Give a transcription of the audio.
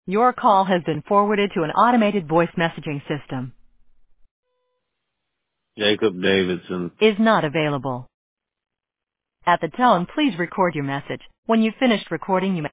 Your call has been forwarded to an automated voice messaging system. Jacob Davidson. Is not available. At the tone, please record your message. When you've finished recording, you may